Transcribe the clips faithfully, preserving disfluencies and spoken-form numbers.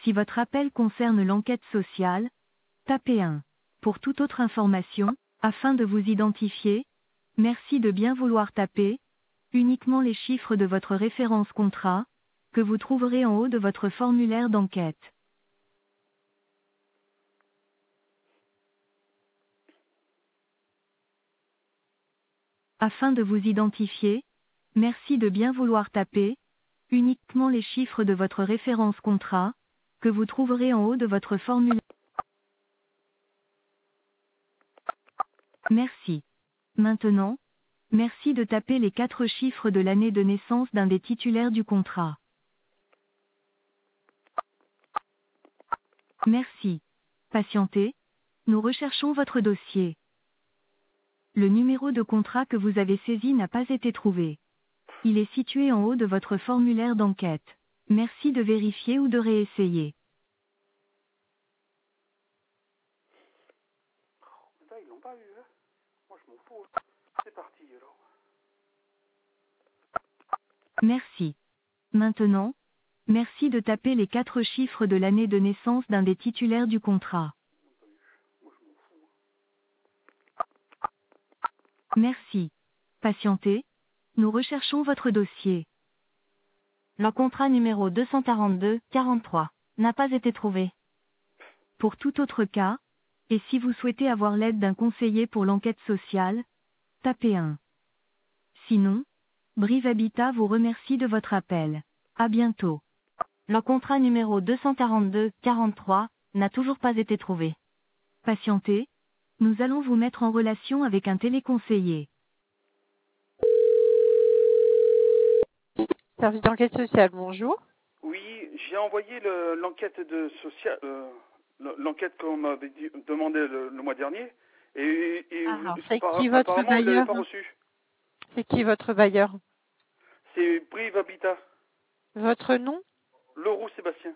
Si votre appel concerne l'enquête sociale, tapez un. Pour toute autre information, afin de vous identifier, merci de bien vouloir taper uniquement les chiffres de votre référence contrat, que vous trouverez en haut de votre formulaire d'enquête. Afin de vous identifier, merci de bien vouloir taper uniquement les chiffres de votre référence contrat, que vous trouverez en haut de votre formulaire. Merci. Maintenant, merci de taper les quatre chiffres de l'année de naissance d'un des titulaires du contrat. Merci. Patientez, nous recherchons votre dossier. Le numéro de contrat que vous avez saisi n'a pas été trouvé. Il est situé en haut de votre formulaire d'enquête. Merci de vérifier ou de réessayer. Ça, ils l'ont pas eu, hein. Moi, je m'en fous. C'est parti, alors. Merci. Maintenant, merci de taper les quatre chiffres de l'année de naissance d'un des titulaires du contrat. Merci. Patientez, nous recherchons votre dossier. Le contrat numéro deux cent quarante-deux quarante-trois n'a pas été trouvé. Pour tout autre cas, et si vous souhaitez avoir l'aide d'un conseiller pour l'enquête sociale, tapez un. Sinon, Brive Habitat vous remercie de votre appel. À bientôt. Le contrat numéro deux cent quarante-deux quarante-trois n'a toujours pas été trouvé. Patientez, nous allons vous mettre en relation avec un téléconseiller. Service d'enquête sociale, bonjour. Oui, j'ai envoyé le- l'enquête de social, euh, l'enquête qu'on m'avait dit- demandé le, le mois dernier, et, et Alors, vous- c'est par- qui votre apparemment, vous l'avez bailleur pas reçu. C'est qui votre bailleur C'est Brive Habitat, Votre nom Leroux Sébastien.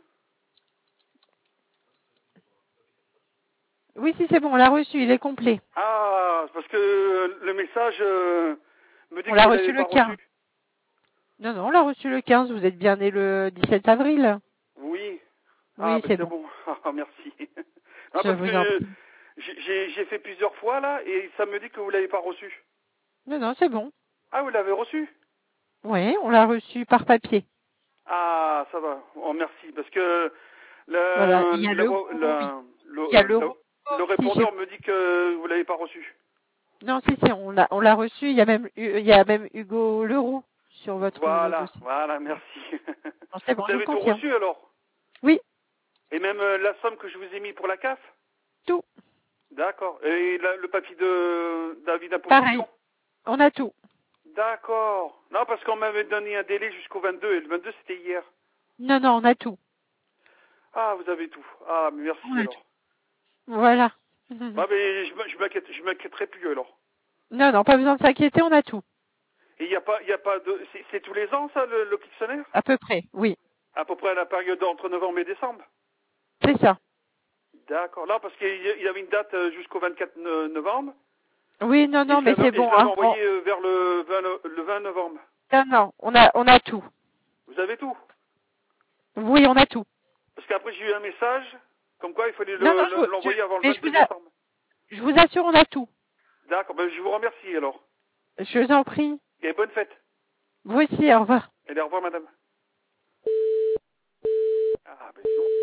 Oui, si c'est bon, on l'a reçu, il est complet. Ah, parce que le message euh, me dit On que l'a vous reçu l'avez le pas quinze. reçu. Non, non, on l'a reçu le quinze, vous êtes bien né le dix-sept avril. Oui. Ah, Oui, ben c'est c'est bon. bon. Ah, merci. Non, Je parce vous en que prie. j'ai j'ai- j'ai fait plusieurs fois là, et ça me dit que vous l'avez pas reçu. Non, non, c'est bon. Ah, vous l'avez reçu? Oui, on l'a reçu par papier. Ah, ça va. Oh, merci. Parce que Voilà, il y le, a le, le oui. le, le, Il y a euh, le le- le aussi chez répondeur me dit que vous l'avez pas reçu. Non, si, si, on l'a on l'a reçu, il y a même eu- il y a même Hugo Leroux sur votre euh, Voilà, dossier. voilà, merci. Non, c'est bon, Vous je vous avez tout confirme. reçu alors? Oui, Et même euh, la somme que je vous ai mis pour la C A F? tout. D'accord. Et la- le papier de d'avis Pareil, d'imposition? on a tout. D'accord. Non, parce qu'on m'avait donné un délai jusqu'au vingt-deux, et le vingt-deux c'était hier. Non, non, on a tout. Ah, vous avez tout. Ah, mais merci On a tout. alors. Voilà. Ah, mais je, m- je m'inquiète, je m'inquiéterai plus alors. Non, non, pas besoin de s'inquiéter, on a tout. Et il n'y a pas, il y a pas de, c'est c'est tous les ans ça, le, le questionnaire? À peu près, oui. À peu près à la période entre novembre et décembre. C'est ça. D'accord. Là, parce qu'il y il y avait une date euh, jusqu'au vingt-quatre no- novembre. Oui, non, Et non, je mais l'avais c'est et je bon. l'avais Hein. On- envoyé euh, vers le vingt, no- le vingt novembre. Non, non, on a, on a tout. Vous avez tout? Oui, on a tout. Parce qu'après j'ai eu un message, comme quoi il fallait Non, non, le- je, le- vous- je, l'envoyer avant le mais je vingt-deux vous, a- décembre. je vous assure, on a tout. D'accord. Ben, je vous remercie alors. Je vous en prie. Et bonne fête. Vous aussi, au revoir. Et au revoir, madame. Ah, ben non.